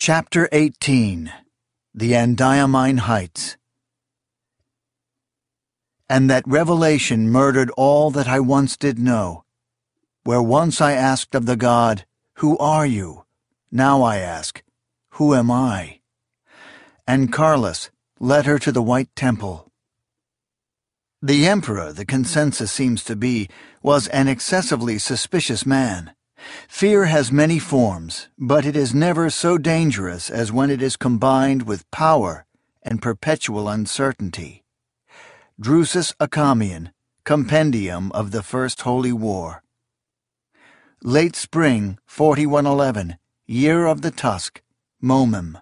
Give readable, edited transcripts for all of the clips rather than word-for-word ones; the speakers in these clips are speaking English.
Chapter 18 The Andiamine Heights. And that revelation murdered all that I once did know. Where once I asked of the god, "Who are you?" now I ask, "Who am I?" And Carlos, letter to the White Temple. The emperor, the consensus seems to be, was an excessively suspicious man. Fear has many forms, but it is never so dangerous as when it is combined with power and perpetual uncertainty. Drusus Acamian, Compendium of the First Holy War. Late spring, 4111, year of the tusk, Momim.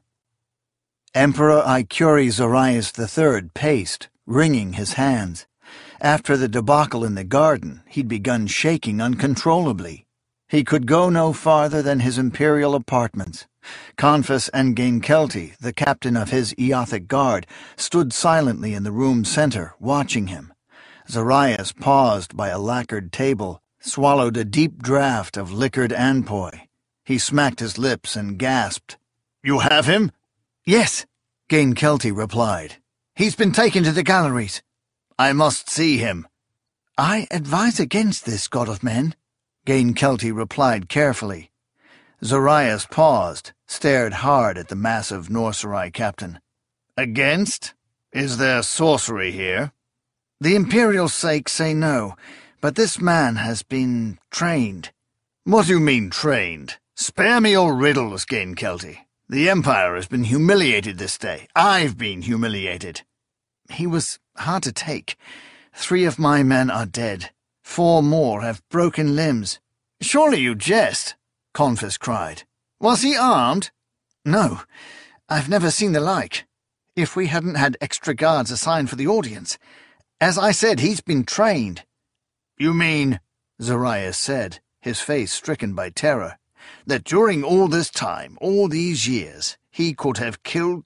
Emperor Icuri Zarias III paced, wringing his hands. After the debacle in the garden, he'd begun shaking uncontrollably. He could go no farther than his imperial apartments. Confus and Gainkelti, the captain of his Eothic guard, stood silently in the room's center, watching him. Zarias paused by a lacquered table, swallowed a deep draught of liquored anpoi. He smacked his lips and gasped. "You have him?" "Yes," Gainkelti replied. "He's been taken to the galleries." "I must see him." "I advise against this, god of men," Gainkelti replied carefully. Zarias paused, stared hard at the massive Norserai captain. "Against? Is there sorcery here?" "The imperial sake say no, but this man has been trained." "What do you mean, trained? Spare me your riddles, Gainkelti. The Empire has been humiliated this day. I've been humiliated." "He was hard to take. 3 of my men are dead. 4 more have broken limbs." "Surely you jest," Confus cried. "Was he armed?" "No. I've never seen the like. If we hadn't had extra guards assigned for the audience. As I said, he's been trained." "You mean," Zarias said, his face stricken by terror, "that during all this time, all these years, he could have killed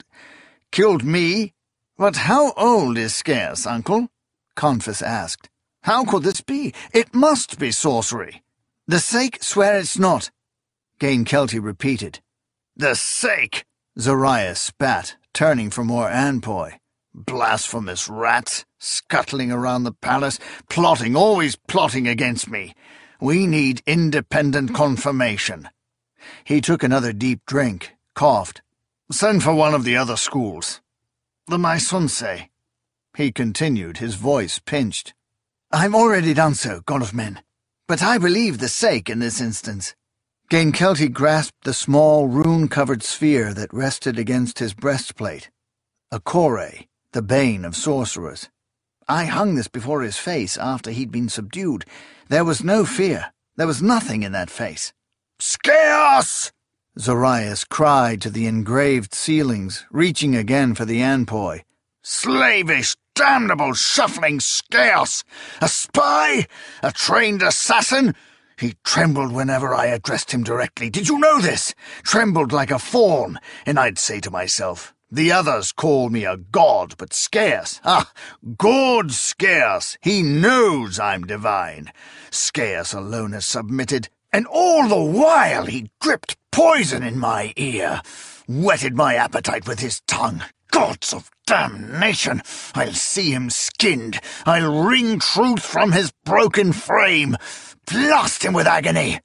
me? But how old is Scarce, uncle?" Confus asked. "How could this be? It must be sorcery." "The sake swear it's not," Gainkelti repeated. "The sake," Zarias spat, turning for more anpoi. "Blasphemous rats, scuttling around the palace, plotting, always plotting against me. We need independent confirmation." He took another deep drink, coughed. "Send for one of the other schools." "The Maisunse," he continued, his voice pinched. "I've already done so, god of men. But I believe the sake in this instance." Gainkelti grasped the small, rune-covered sphere that rested against his breastplate. A kore, the bane of sorcerers. "I hung this before his face after he'd been subdued. There was no fear. There was nothing in that face." "Scarce!" Zarias cried to the engraved ceilings, reaching again for the anpoi. "Slavish, damnable, shuffling Scarce! A spy? A trained assassin? He trembled whenever I addressed him directly. Did you know this? Trembled like a fawn, and I'd say to myself, the others call me a god, but Scarce, good Scarce, he knows I'm divine. Scarce alone has submitted, and all the while he dripped poison in my ear, whetted my appetite with his tongue. Gods of damnation! I'll see him skinned. I'll wring truth from his broken frame. Blast him with agony!"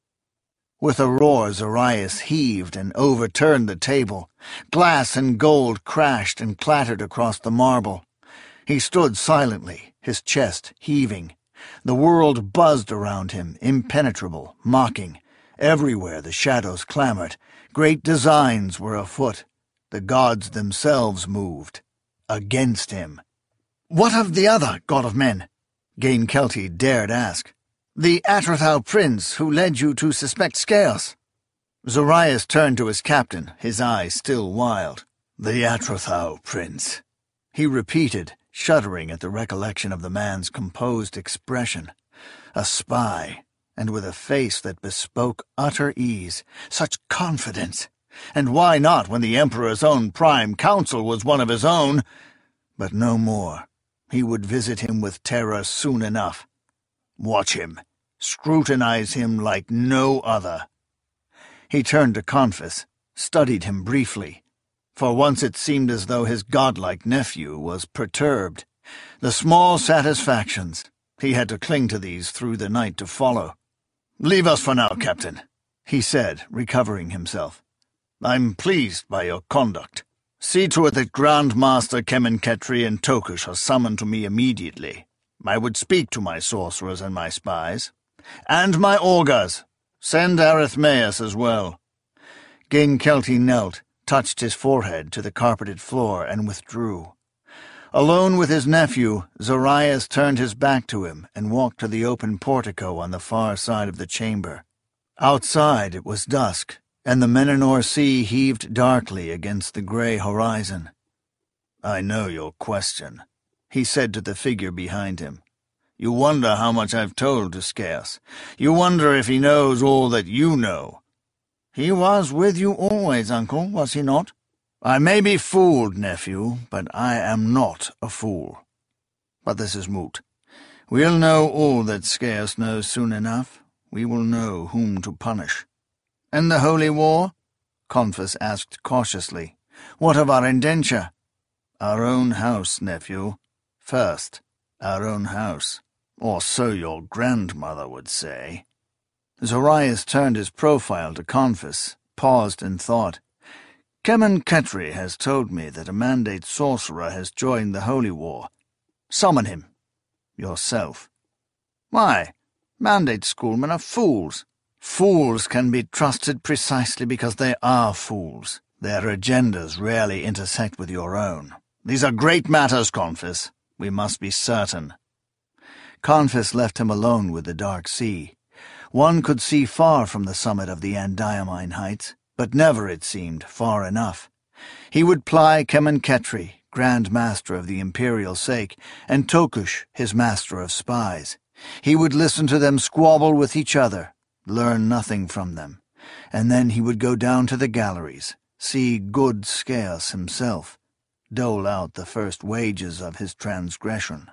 With a roar, Zarias heaved and overturned the table. Glass and gold crashed and clattered across the marble. He stood silently, his chest heaving. The world buzzed around him, impenetrable, mocking. Everywhere the shadows clamored. Great designs were afoot. The gods themselves moved. Against him. "What of the other, god of men?" Gainkelti dared ask. "The Atrothau prince who led you to suspect Scarce." Zarias turned to his captain, his eyes still wild. "The Atrothau prince," he repeated, shuddering at the recollection of the man's composed expression. A spy, and with a face that bespoke utter ease, such confidence. And why not when the Emperor's own prime counsel was one of his own? But no more. He would visit him with terror soon enough. Watch him. Scrutinize him like no other. He turned to Confus. studied him briefly. For once it seemed as though his godlike nephew was perturbed. The small satisfactions, he had to cling to these through the night to follow. "Leave us for now, Captain," he said, recovering himself. "I'm pleased by your conduct. See to it that Grand Master Kemenketri and Tokush are summoned to me immediately. I would speak to my sorcerers and my spies. And my augurs. Send Arithmaeus as well." Gainkellty knelt, touched his forehead to the carpeted floor, and withdrew. Alone with his nephew, Zarias turned his back to him and walked to the open portico on the far side of the chamber. Outside it was dusk, and the Menenor Sea heaved darkly against the grey horizon. "I know your question," he said to the figure behind him. "You wonder how much I've told to Scaeus. You wonder if he knows all that you know." "He was with you always, uncle, was he not?" "I may be fooled, nephew, but I am not a fool. But this is moot. We'll know all that Scaeus knows soon enough. We will know whom to punish." "And the Holy War?" Confus asked cautiously. "What of our indenture?" "Our own house, nephew. First, our own house. Or so your grandmother would say." Zarias turned his profile to Confus, paused in thought. "Kemenketri has told me that a mandate sorcerer has joined the Holy War. Summon him. Yourself." "Why? Mandate schoolmen are fools." "Fools can be trusted precisely because they are fools. Their agendas rarely intersect with your own. These are great matters, Confus. We must be certain." Confus left him alone with the dark sea. One could see far from the summit of the Andiamine Heights, but never, it seemed, far enough. He would ply Kemenketri, Grand Master of the Imperial Sake, and Tokush, his master of spies. He would listen to them squabble with each other, learn nothing from them, and then he would go down to the galleries, see good Scaeus himself, dole out the first wages of his transgression.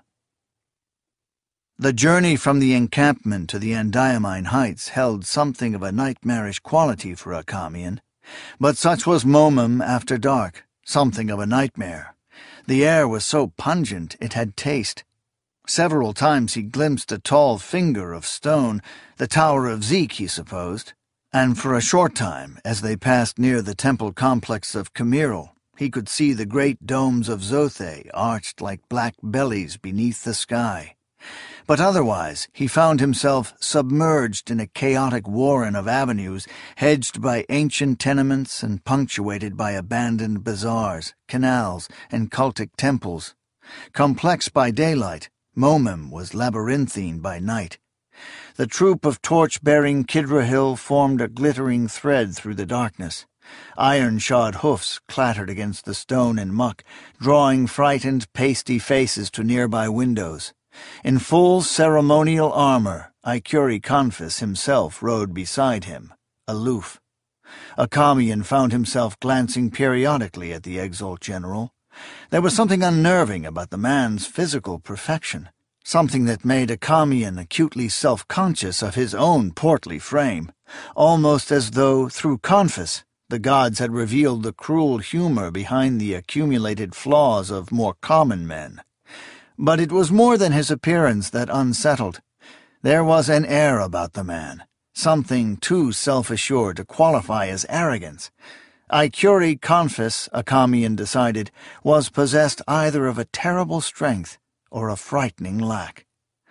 The journey from the encampment to the Andiamine Heights held something of a nightmarish quality for Akamian, but such was Momum after dark, something of a nightmare. The air was so pungent it had taste. Several times he glimpsed a tall finger of stone, the Tower of Zeke, he supposed, and for a short time, as they passed near the temple complex of Kimiril, he could see the great domes of Zothe arched like black bellies beneath the sky. But otherwise he found himself submerged in a chaotic warren of avenues, hedged by ancient tenements and punctuated by abandoned bazaars, canals, and cultic temples. Complex by daylight, Momum was labyrinthine by night. The troop of torch-bearing Kidrahill formed a glittering thread through the darkness. Iron-shod hoofs clattered against the stone and muck, drawing frightened, pasty faces to nearby windows. In full ceremonial armor, Ikuri Confus himself rode beside him, aloof. Akamian found himself glancing periodically at the Exalt General. There was something unnerving about the man's physical perfection, something that made Akamian acutely self-conscious of his own portly frame, almost as though, through Confus, the gods had revealed the cruel humor behind the accumulated flaws of more common men. But it was more than his appearance that unsettled. There was an air about the man, something too self-assured to qualify as arrogance. Ikuri Confus, Akamian decided, was possessed either of a terrible strength or a frightening lack.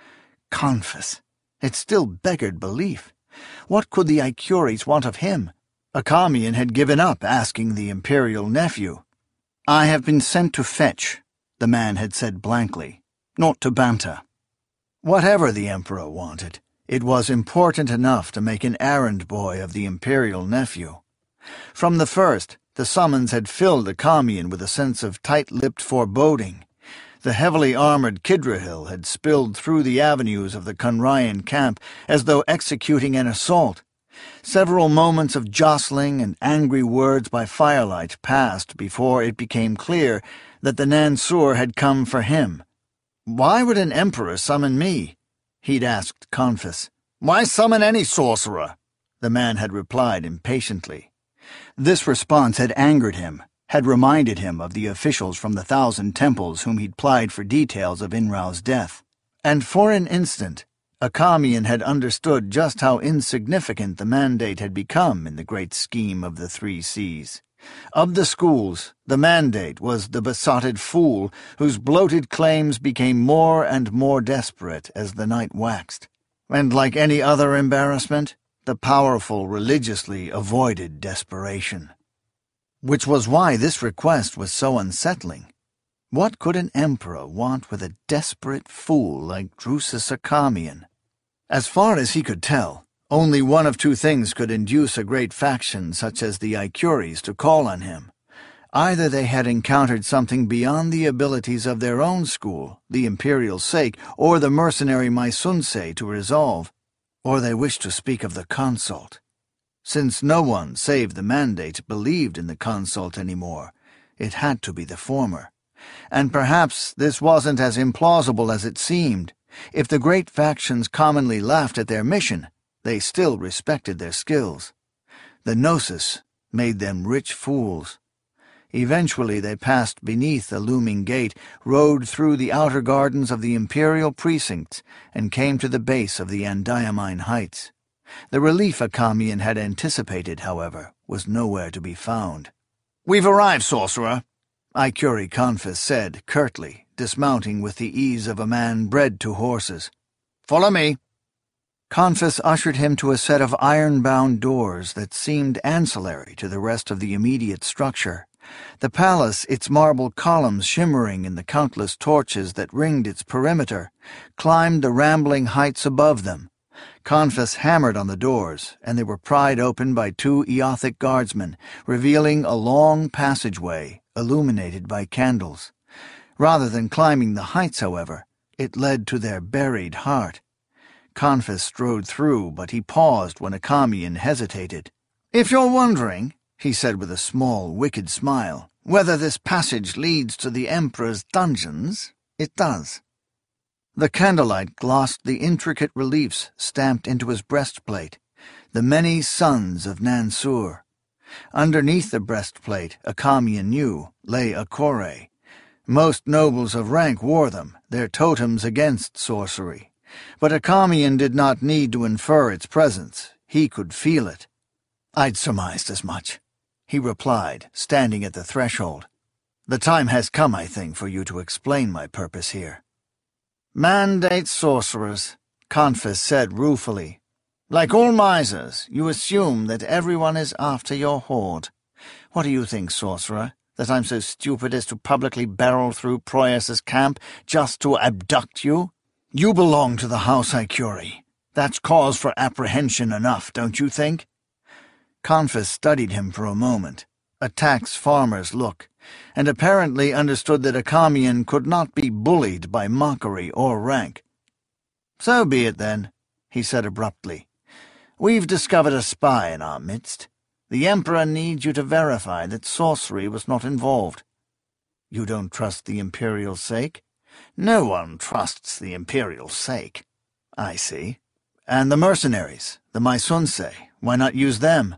Confus! It still beggared belief. What could the Ikuris want of him? Akamian had given up asking the imperial nephew. "I have been sent to fetch," the man had said blankly, "not to banter." Whatever the emperor wanted, it was important enough to make an errand boy of the imperial nephew. From the first, the summons had filled Akamian with a sense of tight-lipped foreboding. The heavily armored Kidrahill had spilled through the avenues of the Kunrayan camp as though executing an assault. Several moments of jostling and angry words by firelight passed before it became clear that the Nansur had come for him. "Why would an emperor summon me?" he'd asked Confus. "Why summon any sorcerer?" the man had replied impatiently. This response had angered him, had reminded him of the officials from the 1,000 temples whom he'd plied for details of Inrao's death. And for an instant, Achameon had understood just how insignificant the mandate had become in the great scheme of the 3 seas. Of the schools, the mandate was the besotted fool whose bloated claims became more and more desperate as the night waxed. And like any other embarrassment, the powerful religiously avoided desperation. Which was why this request was so unsettling. What could an emperor want with a desperate fool like Drusus Achameon? As far as he could tell, only one of 2 things could induce a great faction such as the Aequires to call on him. Either they had encountered something beyond the abilities of their own school, the imperial sake, or the mercenary Maisunce to resolve, or they wished to speak of the consult. Since no one save the mandate believed in the consult anymore, it had to be the former. And perhaps this wasn't as implausible as it seemed. If the great factions commonly laughed at their mission, they still respected their skills. The Gnosis made them rich fools. Eventually they passed beneath a looming gate, rode through the outer gardens of the imperial precincts, and came to the base of the Andiamine Heights. The relief Achameon had anticipated, however, was nowhere to be found. "We've arrived, sorcerer," Aequiri Confus said curtly, dismounting with the ease of a man bred to horses. "Follow me." Confus ushered him to a set of iron-bound doors that seemed ancillary to the rest of the immediate structure. The palace, its marble columns shimmering in the countless torches that ringed its perimeter, climbed the rambling heights above them. Confus hammered on the doors, and they were pried open by 2 Eothic guardsmen, revealing a long passageway illuminated by candles. Rather than climbing the heights, however, it led to their buried heart. Confus strode through, but he paused when Achameon hesitated. "If you're wondering," he said with a small, wicked smile, "whether this passage leads to the Emperor's dungeons, it does." The candlelight glossed the intricate reliefs stamped into his breastplate, the many sons of Nansur. Underneath the breastplate, Achameon knew, lay a kore. Most nobles of rank wore them, their totems against sorcery. But Achameon did not need to infer its presence. He could feel it. "I'd surmised as much," he replied, standing at the threshold. "The time has come, I think, for you to explain my purpose here." "Mandate sorcerers," Confus said ruefully. "Like all misers, you assume that everyone is after your hoard. What do you think, sorcerer, that I'm so stupid as to publicly barrel through Proyas's camp just to abduct you? You belong to the House Aequiri. That's cause for apprehension enough, don't you think?" Confus studied him for a moment, a tax farmer's look, and apparently understood that Achameon could not be bullied by mockery or rank. "So be it, then," he said abruptly. "We've discovered a spy in our midst. The Emperor needs you to verify that sorcery was not involved." "You don't trust the imperial sake?" "No one trusts the imperial sake." "I see. And the mercenaries, the Maisunce, why not use them?"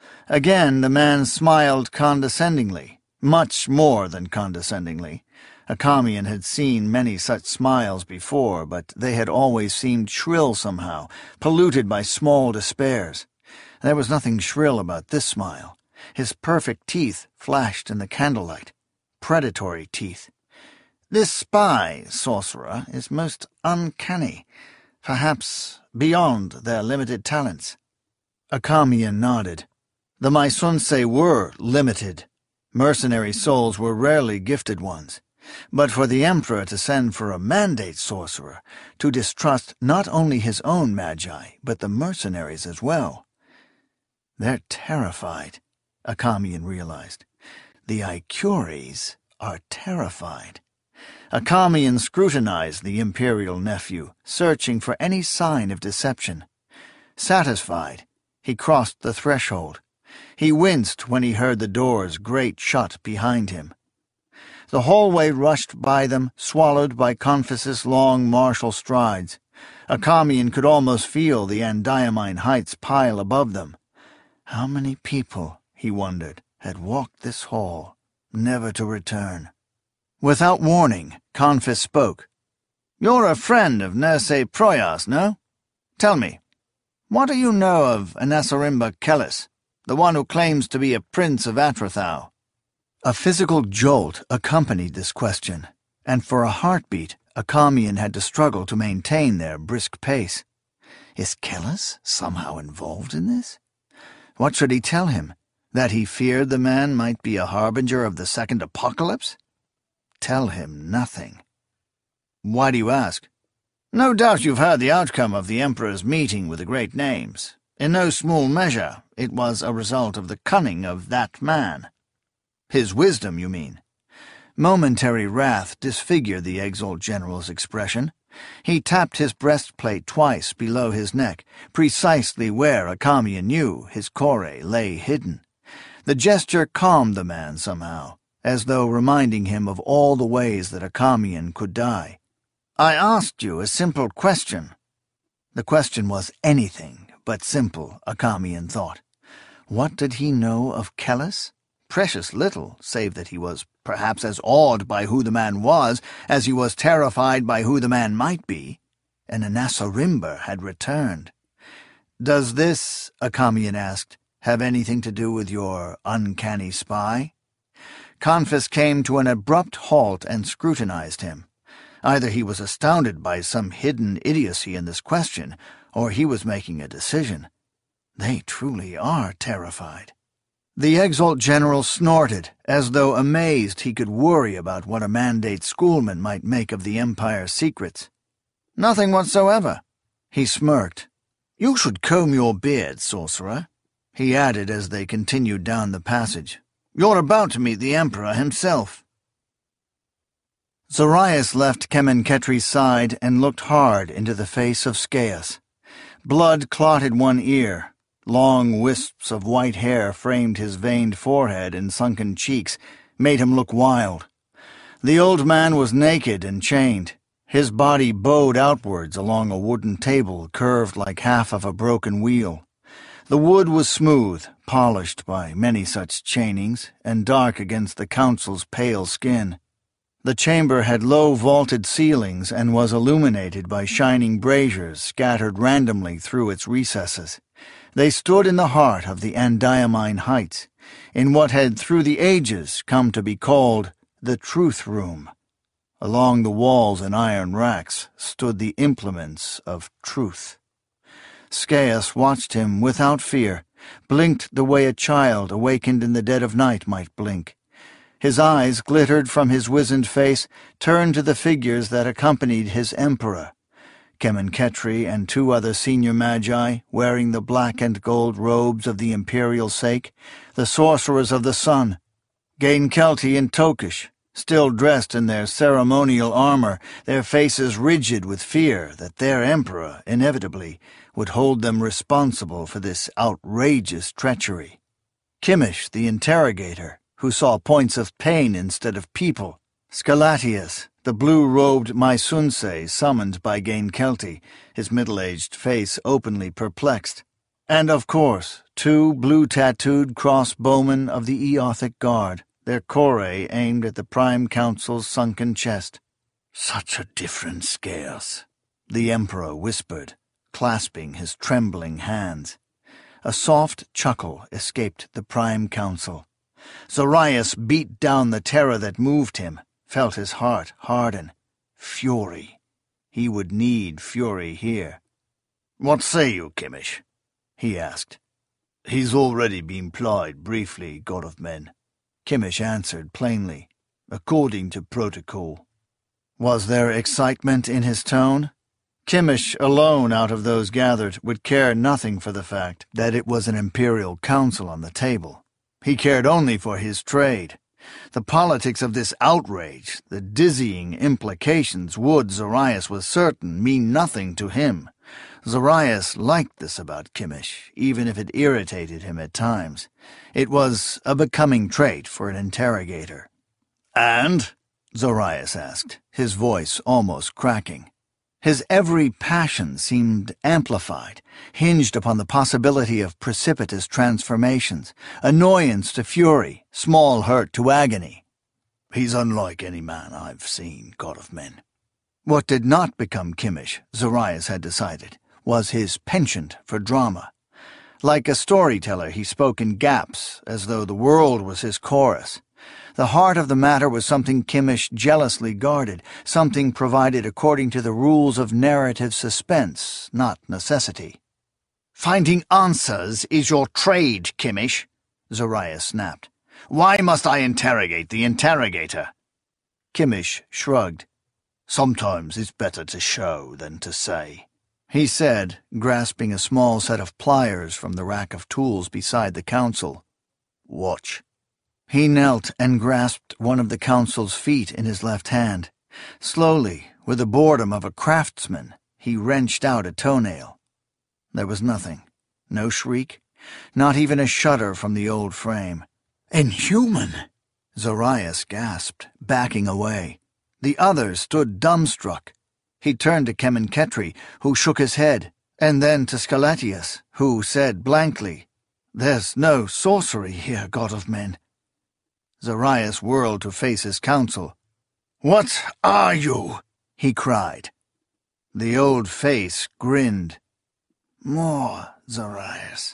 Again the man smiled condescendingly, much more than condescendingly. Achameon had seen many such smiles before, but they had always seemed shrill somehow, polluted by small despairs. There was nothing shrill about this smile. His perfect teeth flashed in the candlelight. Predatory teeth. "This spy, sorcerer, is most uncanny, perhaps beyond their limited talents." Achameon nodded. The Maisunce were limited. Mercenary souls were rarely gifted ones. But for the Emperor to send for a mandate sorcerer, to distrust not only his own magi, but the mercenaries as well. "They're terrified," Achameon realized. "The Aequires are terrified." Achameon scrutinized the imperial nephew, searching for any sign of deception. Satisfied, he crossed the threshold. He winced when he heard the doors grate shut behind him. The hallway rushed by them, swallowed by Confus's long martial strides. Achameon could almost feel the Andiamine Heights pile above them. How many people, he wondered, had walked this hall, never to return. Without warning, Conphus spoke. "You're a friend of Nerse Proias, no? Tell me, what do you know of Anasarimba Kellis, the one who claims to be a prince of Atrothau?" A physical jolt accompanied this question, and for a heartbeat, Acamian had to struggle to maintain their brisk pace. Is Kellis somehow involved in this? What should he tell him? That he feared the man might be a harbinger of the second apocalypse? Tell him nothing. "Why do you ask?" "No doubt you've heard the outcome of the Emperor's meeting with the great names. In no small measure, it was a result of the cunning of that man." "His wisdom, you mean?" Momentary wrath disfigured the Exalt General's expression. He tapped his breastplate twice below his neck, precisely where Acamian knew his core lay hidden. The gesture calmed the man somehow, as though reminding him of all the ways that Acamian could die. "I asked you a simple question." The question was anything but simple, Acamian thought. What did he know of Kellis? Precious little, save that he was perhaps as awed by who the man was as he was terrified by who the man might be. And Anasarimba had returned. "Does this," Acamian asked, "have anything to do with your uncanny spy?" Conphus came to an abrupt halt and scrutinized him. Either he was astounded by some hidden idiocy in this question, or he was making a decision. They truly are terrified. The Exalt General snorted, as though amazed he could worry about what a Mandate schoolman might make of the Empire's secrets. "Nothing whatsoever." He smirked. "You should comb your beard, sorcerer," he added as they continued down the passage. "You're about to meet the Emperor himself." Zarias left Kemenketri's side and looked hard into the face of Scaeus. Blood clotted one ear. Long wisps of white hair framed his veined forehead and sunken cheeks, made him look wild. The old man was naked and chained. His body bowed outwards along a wooden table curved like half of a broken wheel. The wood was smooth, polished by many such chainings, and dark against the council's pale skin. The chamber had low vaulted ceilings and was illuminated by shining braziers scattered randomly through its recesses. They stood in the heart of the Andiamine Heights, in what had through the ages come to be called the Truth Room. Along the walls in iron racks stood the implements of truth. Scaeus watched him without fear, blinked the way a child awakened in the dead of night might blink. His eyes glittered from his wizened face, turned to the figures that accompanied his emperor. Kemenketri and two other senior magi, wearing the black and gold robes of the imperial sake, the sorcerers of the sun. Gainkelti and Tokish, still dressed in their ceremonial armor, their faces rigid with fear that their emperor, inevitably, would hold them responsible for this outrageous treachery. Kimmich, the interrogator, who saw points of pain instead of people. Scalatius, the blue-robed Mysunse summoned by Gainkelti, his middle-aged face openly perplexed. And, of course, two blue-tattooed crossbowmen of the Eothic Guard, their core aimed at the Prime Council's sunken chest. "Such a different Scaeus," the Emperor whispered, clasping his trembling hands. A soft chuckle escaped the Prime Council. Zarias beat down the terror that moved him, felt his heart harden. Fury. He would need fury here. "What say you, Kimmich?" he asked. "He's already been plied briefly, God of Men," Kimmich answered plainly, "according to protocol." Was there excitement in his tone? Kimmich, alone out of those gathered, would care nothing for the fact that it was an imperial council on the table. He cared only for his trade. The politics of this outrage, the dizzying implications would, Zarias was certain, mean nothing to him. Zarias liked this about Kimmich, even if it irritated him at times. It was a becoming trait for an interrogator. "And?" Zarias asked, his voice almost cracking. His every passion seemed amplified, hinged upon the possibility of precipitous transformations, annoyance to fury, small hurt to agony. He's unlike any man I've seen, God of Men. What did not become Kimmich, Zarias had decided, was his penchant for drama. Like a storyteller, he spoke in gaps, as though the world was his chorus. The heart of the matter was something Kimmich jealously guarded, something provided according to the rules of narrative suspense, not necessity. "Finding answers is your trade, Kimmich," Zarias snapped. "Why must I interrogate the interrogator?" Kimmich shrugged. "Sometimes it's better to show than to say," he said, grasping a small set of pliers from the rack of tools beside the council. "Watch." He knelt and grasped one of the council's feet in his left hand. Slowly, with the boredom of a craftsman, he wrenched out a toenail. There was nothing. No shriek, not even a shudder from the old frame. "Inhuman!" Zarias gasped, backing away. The others stood dumbstruck. He turned to Kemenketri, who shook his head, and then to Skeletius, who said blankly, "There's no sorcery here, God of Men." Zarias whirled to face his council. "What are you?" he cried. The old face grinned. "More, Zarias.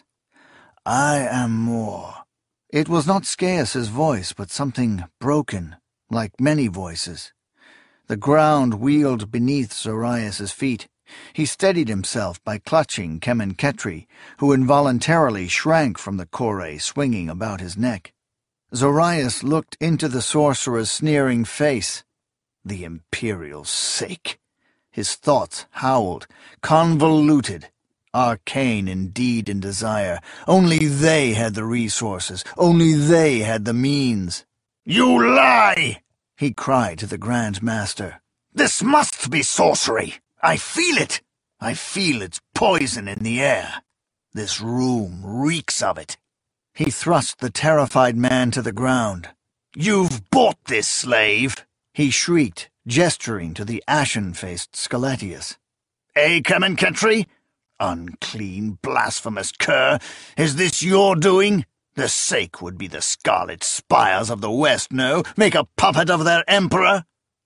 I am more." It was not Scaeus's voice, but something broken, like many voices. The ground wheeled beneath Zarias's feet. He steadied himself by clutching Kemenketri, who involuntarily shrank from the kore swinging about his neck. Zarias looked into the sorcerer's sneering face. The imperial sake! His thoughts howled, convoluted, arcane in deed and desire. Only they had the resources, only they had the means. "You lie!" he cried to the Grand Master. "This must be sorcery! I feel it! I feel its poison in the air. This room reeks of it." He thrust the terrified man to the ground. "You've bought this, slave!" he shrieked, gesturing to the ashen-faced Skeletius. Kemenketri? Unclean, blasphemous cur! Is this your doing? The sake would be the scarlet spires of the West, no? Make a puppet of their emperor?"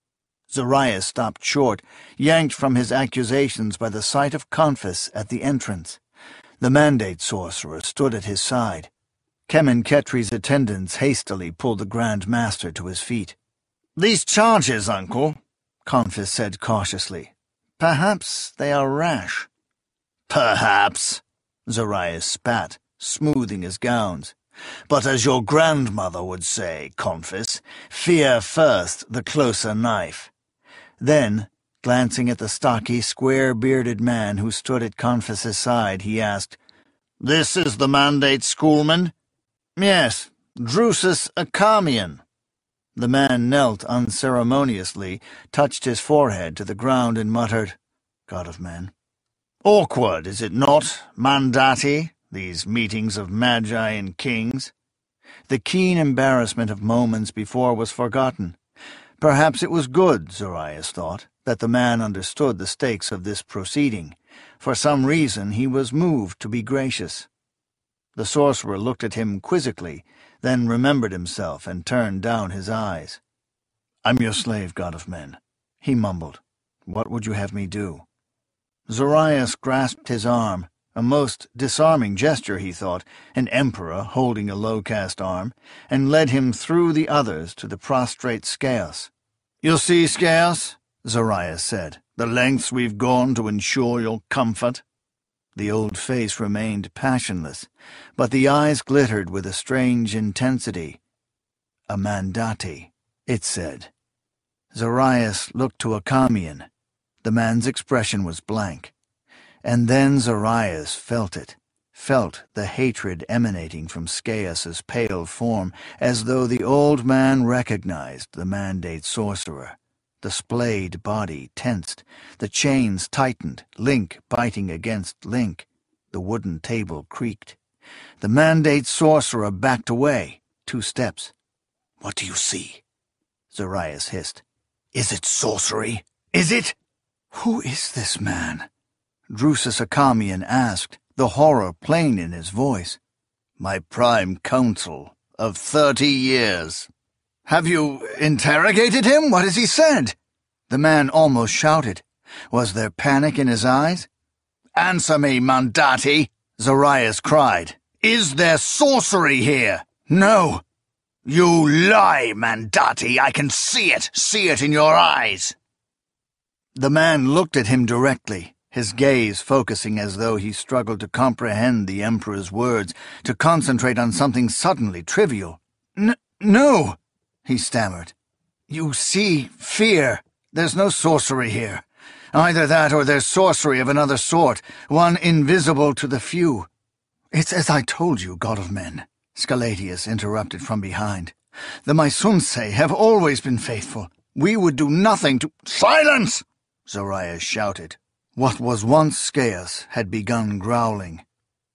Zarias stopped short, yanked from his accusations by the sight of Confus at the entrance. The Mandate Sorcerer stood at his side. Kemenketri's attendants hastily pulled the Grand Master to his feet. "These charges, Uncle," Confus said cautiously. "Perhaps they are rash." "Perhaps," Zarias spat, smoothing his gowns. "But as your grandmother would say, Confus, fear first the closer knife." Then, glancing at the stocky, square-bearded man who stood at Confus's side, he asked, "This is the Mandate Schoolman?" "Yes, Drusus Acharmion." The man knelt unceremoniously, touched his forehead to the ground, and muttered, "God of Men." "Awkward, is it not, Mandati, these meetings of magi and kings?" The keen embarrassment of moments before was forgotten. Perhaps it was good, Zarias thought, that the man understood the stakes of this proceeding. For some reason he was moved to be gracious. The sorcerer looked at him quizzically, then remembered himself and turned down his eyes. "I'm your slave, God of Men," he mumbled. "What would you have me do?" Zarias grasped his arm, a most disarming gesture, he thought, an emperor holding a low-cast arm, and led him through the others to the prostrate Scaeus. "You see, Scaeus," Zarias said, "the lengths we've gone to ensure your comfort." The old face remained passionless, but the eyes glittered with a strange intensity. "A Mandati," it said. Zarias looked to Acharmion. The man's expression was blank. And then Zarias felt it, felt the hatred emanating from Scaeus's pale form, as though the old man recognized the Mandate Sorcerer. The splayed body tensed, the chains tightened, link biting against link. The wooden table creaked. The Mandate Sorcerer backed away, 2 steps. "What do you see?" Zarias hissed. "Is it sorcery? Is it?" "Who is this man?" Drusus Acamian asked, the horror plain in his voice. "My prime counsel of 30 years. "Have you interrogated him? What has he said?" The man almost shouted. Was there panic in his eyes? "Answer me, Mandati," Zarias cried. "Is there sorcery here?" "No." "You lie, Mandati. I can see it in your eyes." The man looked at him directly, his gaze focusing as though he struggled to comprehend the Emperor's words, to concentrate on something suddenly trivial. No, he stammered. "You see fear. There's no sorcery here. Either that or there's sorcery of another sort, one invisible to the few." "It's as I told you, God of Men," Scalatius interrupted from behind. "The Mysunse have always been faithful. We would do nothing to—" "Silence!" Zarias shouted. What was once Scaius had begun growling.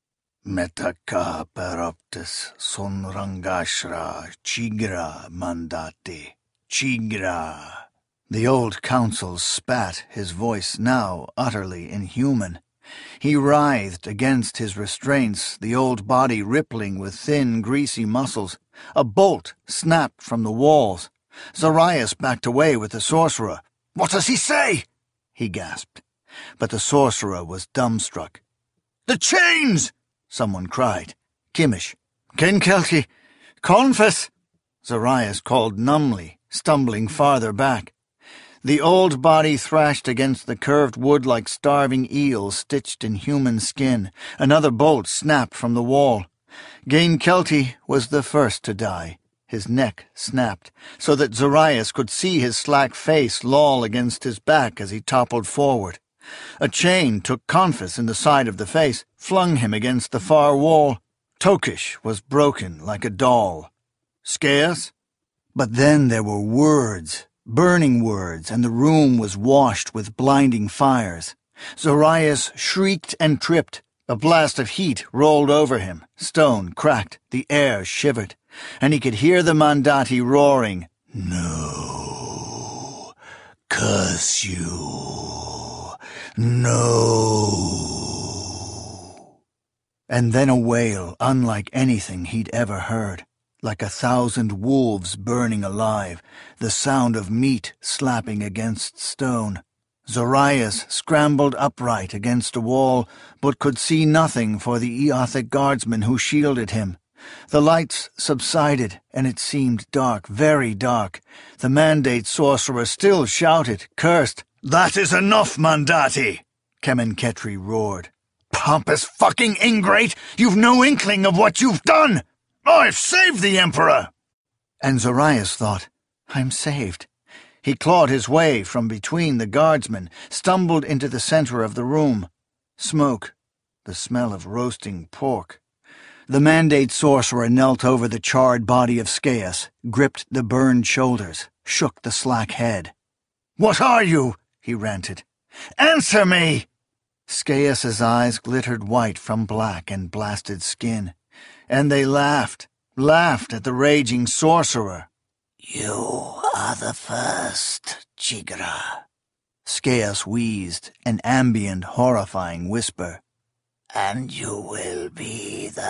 "Metaka peroptis sonrangashra chigra mandati, chigra." The old counsel spat, his voice now utterly inhuman. He writhed against his restraints, the old body rippling with thin, greasy muscles. A bolt snapped from the walls. Zarias backed away with the sorcerer. "What does he say?" he gasped. But the sorcerer was dumbstruck. "The chains!" someone cried. Kimmich. "Gainkellti! Confess!" Zarias called numbly, stumbling farther back. The old body thrashed against the curved wood like starving eels stitched in human skin. Another bolt snapped from the wall. Gainkellti was the first to die. His neck snapped, so that Zarias could see his slack face loll against his back as he toppled forward. A chain took Confus in the side of the face, flung him against the far wall. Tokish was broken like a doll. Scaius? But then there were words, burning words, and the room was washed with blinding fires. Zarias shrieked and tripped. A blast of heat rolled over him. Stone cracked, the air shivered, and he could hear the Mandati roaring, "No, curse you, no." And then a wail unlike anything he'd ever heard, like 1,000 wolves burning alive, the sound of meat slapping against stone. Zarias scrambled upright against a wall, but could see nothing for the Eothic guardsmen who shielded him. The lights subsided, and it seemed dark, very dark. The Mandate sorcerer still shouted, cursed. "That is enough, Mandati!" Kemenketri roared. "Pompous fucking ingrate! You've no inkling of what you've done! I've saved the Emperor!" And Zarias thought, I'm saved. He clawed his way from between the guardsmen, stumbled into the center of the room. Smoke, the smell of roasting pork. The Mandate sorcerer knelt over the charred body of Scaius, gripped the burned shoulders, shook the slack head. "What are you?" he ranted. "Answer me!" Scaius's eyes glittered white from black and blasted skin, and they laughed at the raging sorcerer. "You are the first, Chigra," Scaius wheezed, an ambient, horrifying whisper. "And you will be the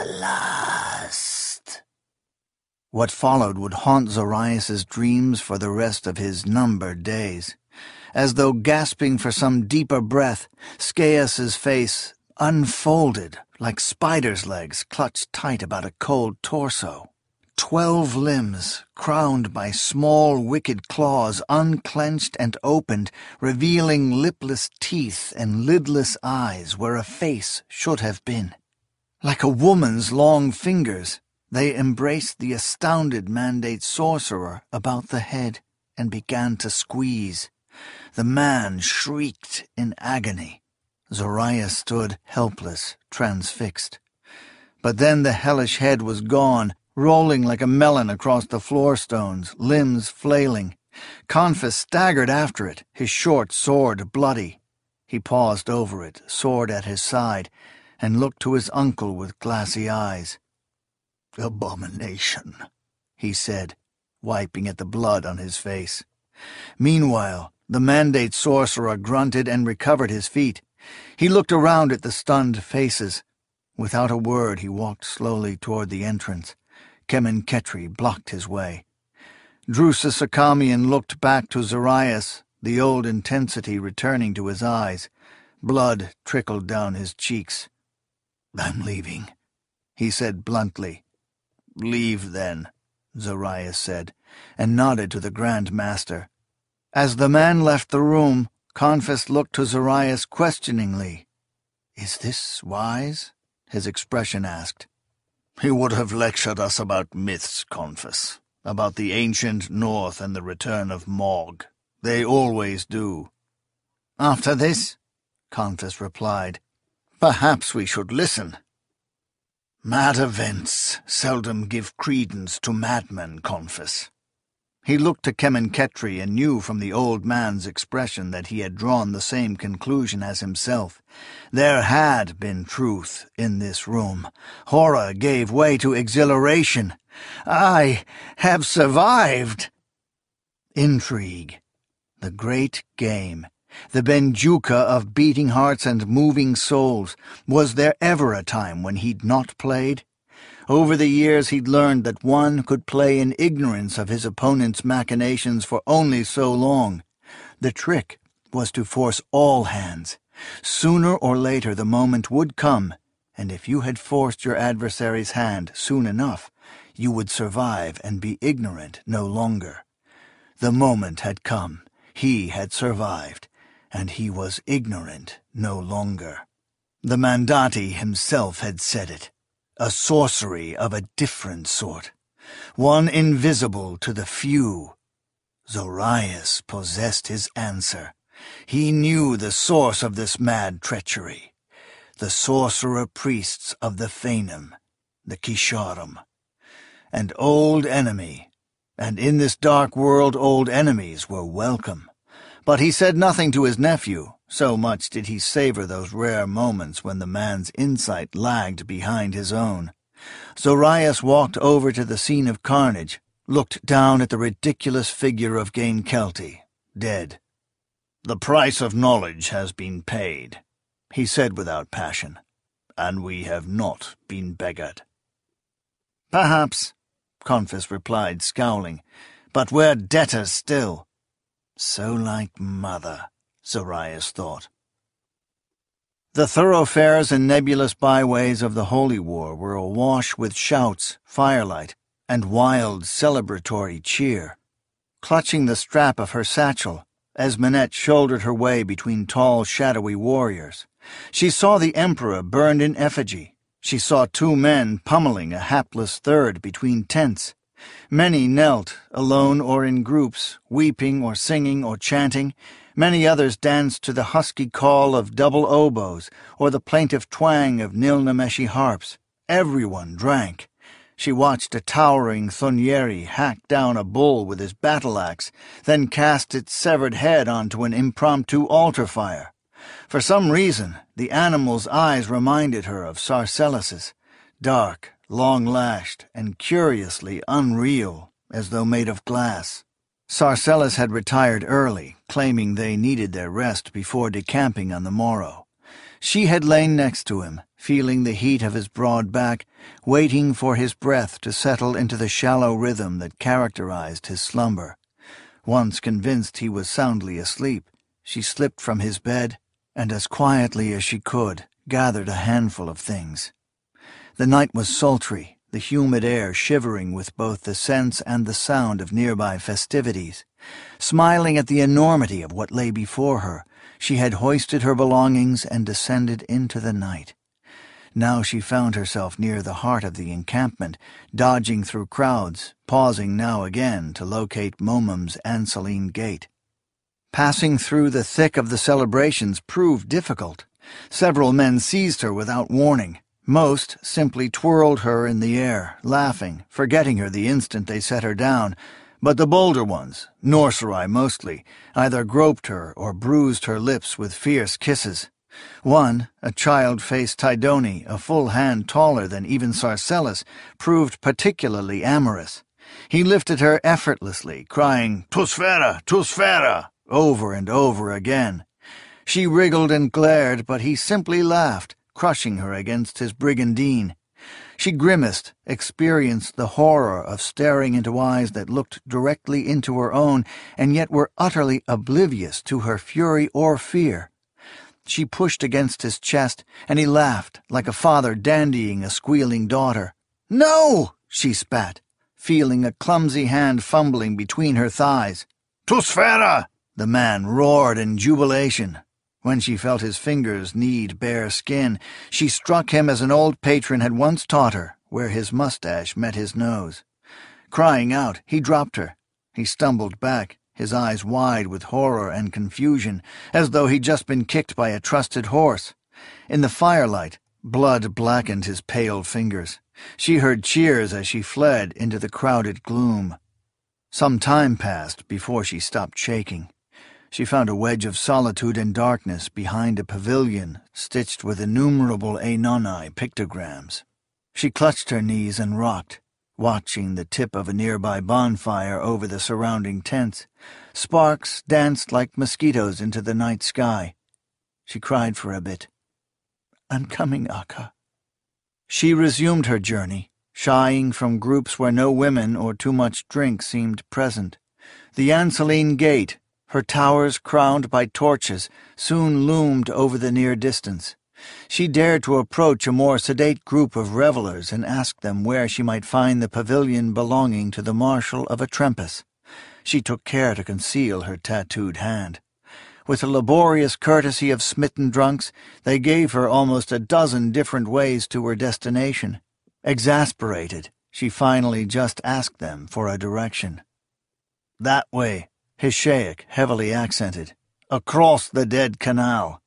last." What followed would haunt Zarias's dreams for the rest of his numbered days. As though gasping for some deeper breath, Scaius's face unfolded like spider's legs clutched tight about a cold torso. 12 limbs, crowned by small wicked claws, unclenched and opened, revealing lipless teeth and lidless eyes where a face should have been. Like a woman's long fingers, they embraced the astounded Mandate sorcerer about the head and began to squeeze. The man shrieked in agony. Zarias stood helpless, transfixed. But then the hellish head was gone, rolling like a melon across the floor stones, limbs flailing. Confus staggered after it, his short sword bloody. He paused over it, sword at his side, and looked to his uncle with glassy eyes. "Abomination," he said, wiping at the blood on his face. Meanwhile, The mandate sorcerer grunted and recovered his feet. He looked around at the stunned faces. Without a word, he walked slowly toward the entrance. Kemenketri blocked his way. Drusus Akamian looked back to Zarias, the old intensity returning to his eyes. Blood trickled down his cheeks. "I'm leaving," he said bluntly. "Leave, then," Zarias said, and nodded to the Grand Master. As the man left the room, Confus looked to Zarias questioningly. "Is this wise?" his expression asked. "He would have lectured us about myths, Confus, about the ancient North and the return of Mog. They always do." "After this," Confus replied, "perhaps we should listen." "Mad events seldom give credence to madmen, Confus." He looked to Kemenketri and knew from the old man's expression that he had drawn the same conclusion as himself. There had been truth in this room. Horror gave way to exhilaration. "I have survived!" Intrigue. The great game. The Benjuka of beating hearts and moving souls. Was there ever a time when he'd not played? Over the years he'd learned that one could play in ignorance of his opponent's machinations for only so long. The trick was to force all hands. Sooner or later the moment would come, and if you had forced your adversary's hand soon enough, you would survive and be ignorant no longer. The moment had come. He had survived, and he was ignorant no longer. The Mandati himself had said it. A sorcery of a different sort, one invisible to the few. Zarias possessed his answer. He knew the source of this mad treachery. The sorcerer-priests of the Phanim, the Kisharim. An old enemy, and in this dark world old enemies were welcome. But he said nothing to his nephew. So much did he savor those rare moments when the man's insight lagged behind his own. Zarias walked over to the scene of carnage, looked down at the ridiculous figure of Gain-Kelty, dead. "The price of knowledge has been paid," he said without passion, "and we have not been beggared." "Perhaps," Confus replied, scowling, "but we're debtors still." So like Mother, Zarias thought. The thoroughfares and nebulous byways of the Holy War were awash with shouts, firelight, and wild celebratory cheer. Clutching the strap of her satchel, Esmenet shouldered her way between tall, shadowy warriors. She saw the Emperor burned in effigy. She saw two men pummeling a hapless third between tents. Many knelt, alone or in groups, weeping or singing or chanting. Many others danced to the husky call of double oboes or the plaintive twang of Nilnameshi harps. Everyone drank. She watched a towering Thonieri hack down a bull with his battle-axe, then cast its severed head onto an impromptu altar fire. For some reason, the animal's eyes reminded her of Sarcellus's, dark, long-lashed, and curiously unreal, as though made of glass. Sarcellus had retired early, claiming they needed their rest before decamping on the morrow. She had lain next to him, feeling the heat of his broad back, waiting for his breath to settle into the shallow rhythm that characterized his slumber. Once convinced he was soundly asleep, she slipped from his bed, and as quietly as she could, gathered a handful of things. The night was sultry, the humid air shivering with both the sense and the sound of nearby festivities. Smiling at the enormity of what lay before her, she had hoisted her belongings and descended into the night. Now she found herself near the heart of the encampment, dodging through crowds, pausing now again to locate Momum's Anseline gate. Passing through the thick of the celebrations proved difficult. Several men seized her without warning. Most simply twirled her in the air, laughing, forgetting her the instant they set her down, but the bolder ones, Norserai mostly, either groped her or bruised her lips with fierce kisses. One, a child-faced Tidoni, a full hand taller than even Sarcellus, proved particularly amorous. He lifted her effortlessly, crying, "Tusfera! Tusfera!" over and over again. She wriggled and glared, but he simply laughed, crushing her against his brigandine. She grimaced, experienced the horror of staring into eyes that looked directly into her own and yet were utterly oblivious to her fury or fear. She pushed against his chest, and he laughed like a father dandying a squealing daughter. "No!" she spat, feeling a clumsy hand fumbling between her thighs. "To Sfera!" the man roared in jubilation. When she felt his fingers knead bare skin, she struck him as an old patron had once taught her, where his mustache met his nose. Crying out, he dropped her. He stumbled back, his eyes wide with horror and confusion, as though he'd just been kicked by a trusted horse. In the firelight, blood blackened his pale fingers. She heard cheers as she fled into the crowded gloom. Some time passed before she stopped shaking. She found a wedge of solitude and darkness behind a pavilion stitched with innumerable Ainoni pictograms. She clutched her knees and rocked, watching the tip of a nearby bonfire over the surrounding tents. Sparks danced like mosquitoes into the night sky. She cried for a bit. "I'm coming, Akka." She resumed her journey, shying from groups where no women or too much drink seemed present. The Anseline Gate, her towers crowned by torches, soon loomed over the near distance. She dared to approach a more sedate group of revelers and ask them where she might find the pavilion belonging to the Marshal of Atrempus. She took care to conceal her tattooed hand. With the laborious courtesy of smitten drunks, they gave her almost a dozen different ways to her destination. Exasperated, she finally just asked them for a direction. "That way," his sheikh heavily accented, "across the Dead Canal."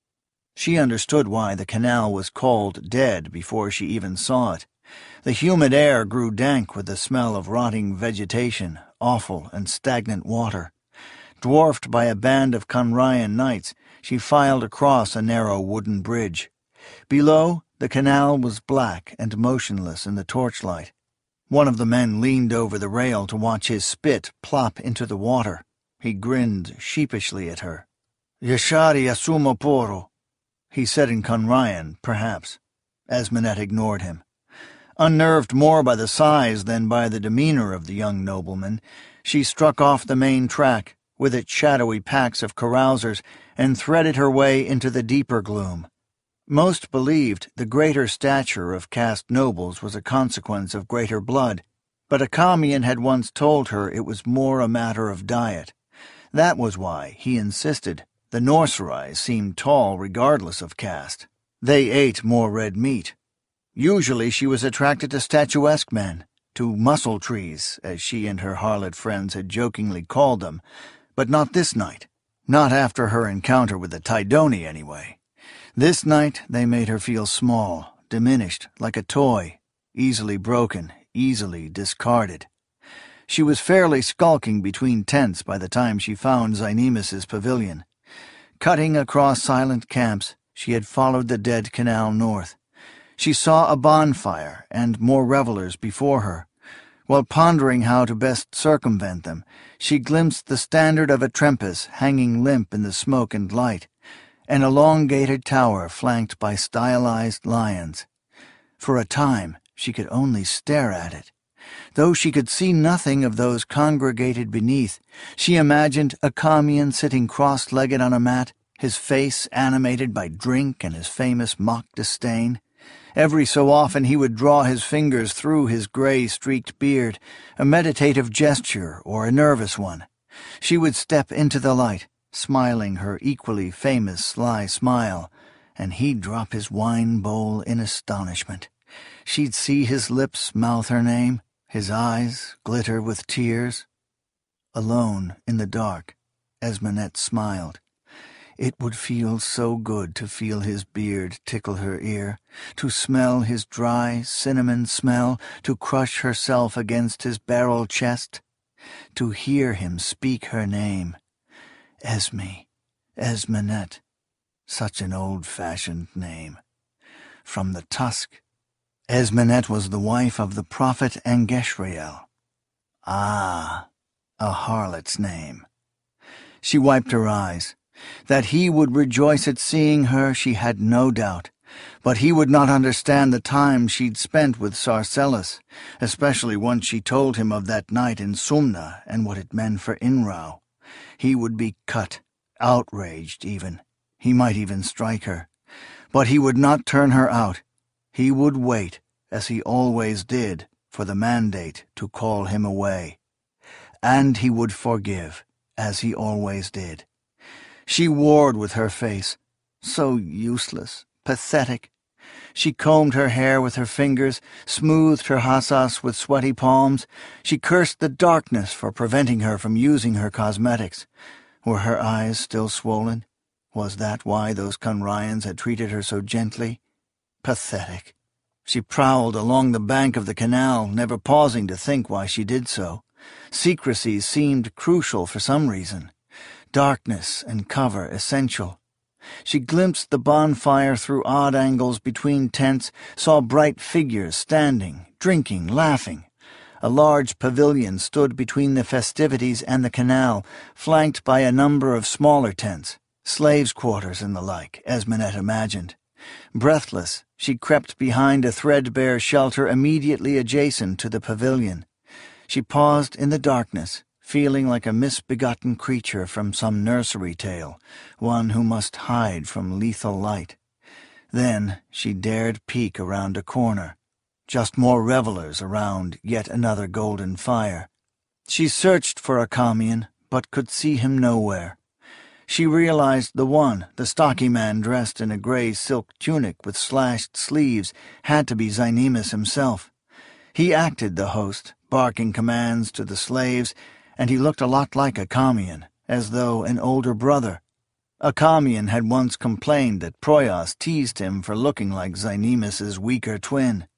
She understood why the canal was called Dead before she even saw it. The humid air grew dank with the smell of rotting vegetation, offal, and stagnant water. Dwarfed by a band of Conrayan knights, she filed across a narrow wooden bridge. Below, the canal was black and motionless in the torchlight. One of the men leaned over the rail to watch his spit plop into the water. He grinned sheepishly at her. "Yashari asumo poro," he said in Conrayan, perhaps. Esmenet ignored him. Unnerved more by the size than by the demeanor of the young nobleman, she struck off the main track, with its shadowy packs of carousers, and threaded her way into the deeper gloom. Most believed the greater stature of caste nobles was a consequence of greater blood, but Akamian had once told her it was more a matter of diet. That was why, he insisted, the Norserais seemed tall regardless of caste. They ate more red meat. Usually she was attracted to statuesque men, to muscle trees, as she and her harlot friends had jokingly called them, but not this night. Not after her encounter with the Tydoni, anyway. This night they made her feel small, diminished, like a toy, easily broken, easily discarded. She was fairly skulking between tents by the time she found Zynemus's pavilion. Cutting across silent camps, she had followed the Dead Canal north. She saw a bonfire and more revelers before her. While pondering how to best circumvent them, she glimpsed the standard of Atrempus hanging limp in the smoke and light, an elongated tower flanked by stylized lions. For a time, she could only stare at it. Though she could see nothing of those congregated beneath, she imagined Akamian sitting cross-legged on a mat, his face animated by drink and his famous mock disdain. Every so often he would draw his fingers through his gray-streaked beard, a meditative gesture or a nervous one. She would step into the light, smiling her equally famous sly smile, and he'd drop his wine bowl in astonishment. She'd see his lips mouth her name, his eyes glitter with tears. Alone in the dark, Esmenet smiled. It would feel so good to feel his beard tickle her ear, to smell his dry cinnamon smell, to crush herself against his barrel chest, to hear him speak her name. Esme, Esmenet, such an old-fashioned name. From the Tusk, Esmenet was the wife of the prophet Angeshriel. Ah, a harlot's name. She wiped her eyes. That he would rejoice at seeing her she had no doubt, but he would not understand the time she'd spent with Sarcellus, especially once she told him of that night in Sumna and what it meant for Inrau. He would be cut, outraged even. He might even strike her. But he would not turn her out. He would wait, as he always did, for the mandate to call him away. And he would forgive, as he always did. She warred with her face. So useless, pathetic. She combed her hair with her fingers, smoothed her hassas with sweaty palms. She cursed the darkness for preventing her from using her cosmetics. Were her eyes still swollen? Was that why those Conryans had treated her so gently? Pathetic. She prowled along the bank of the canal, never pausing to think why she did so. Secrecy seemed crucial for some reason. Darkness and cover essential. She glimpsed the bonfire through odd angles between tents, saw bright figures standing, drinking, laughing. A large pavilion stood between the festivities and the canal, flanked by a number of smaller tents, slaves' quarters and the like, as Minette imagined. Breathless, she crept behind a threadbare shelter immediately adjacent to the pavilion. She paused in the darkness, feeling like a misbegotten creature from some nursery tale, one who must hide from lethal light. Then she dared peek around a corner. Just more revelers around yet another golden fire. She searched for Acamian, but could see him nowhere. She realized the stocky man dressed in a gray silk tunic with slashed sleeves, had to be Zynemus himself. He acted the host, barking commands to the slaves, and he looked a lot like Acamian, as though an older brother. Acamian had once complained that Proias teased him for looking like Zynemus's weaker twin.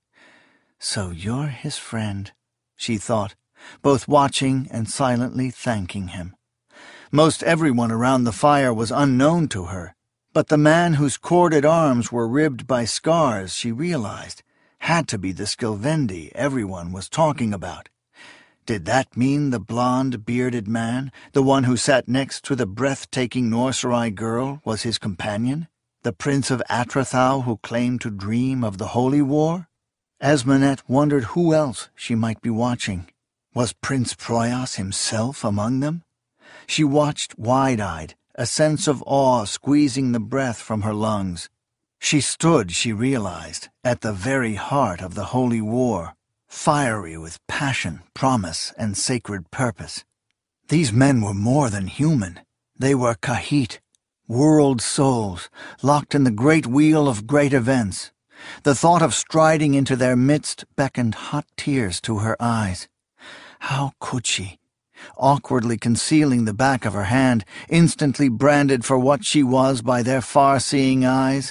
So you're his friend, she thought, both watching and silently thanking him. Most everyone around the fire was unknown to her, but the man whose corded arms were ribbed by scars, she realized, had to be the Skilvendi everyone was talking about. Did that mean the blond, bearded man, the one who sat next to the breathtaking Norserai girl, was his companion? The Prince of Atrathau who claimed to dream of the Holy War? Minette wondered who else she might be watching. Was Prince Proias himself among them? She watched wide-eyed, a sense of awe squeezing the breath from her lungs. She stood, she realized, at the very heart of the Holy War, fiery with passion, promise, and sacred purpose. These men were more than human. They were Kahit, world souls, locked in the great wheel of great events. The thought of striding into their midst beckoned hot tears to her eyes. How could she? Awkwardly concealing the back of her hand, instantly branded for what she was by their far-seeing eyes.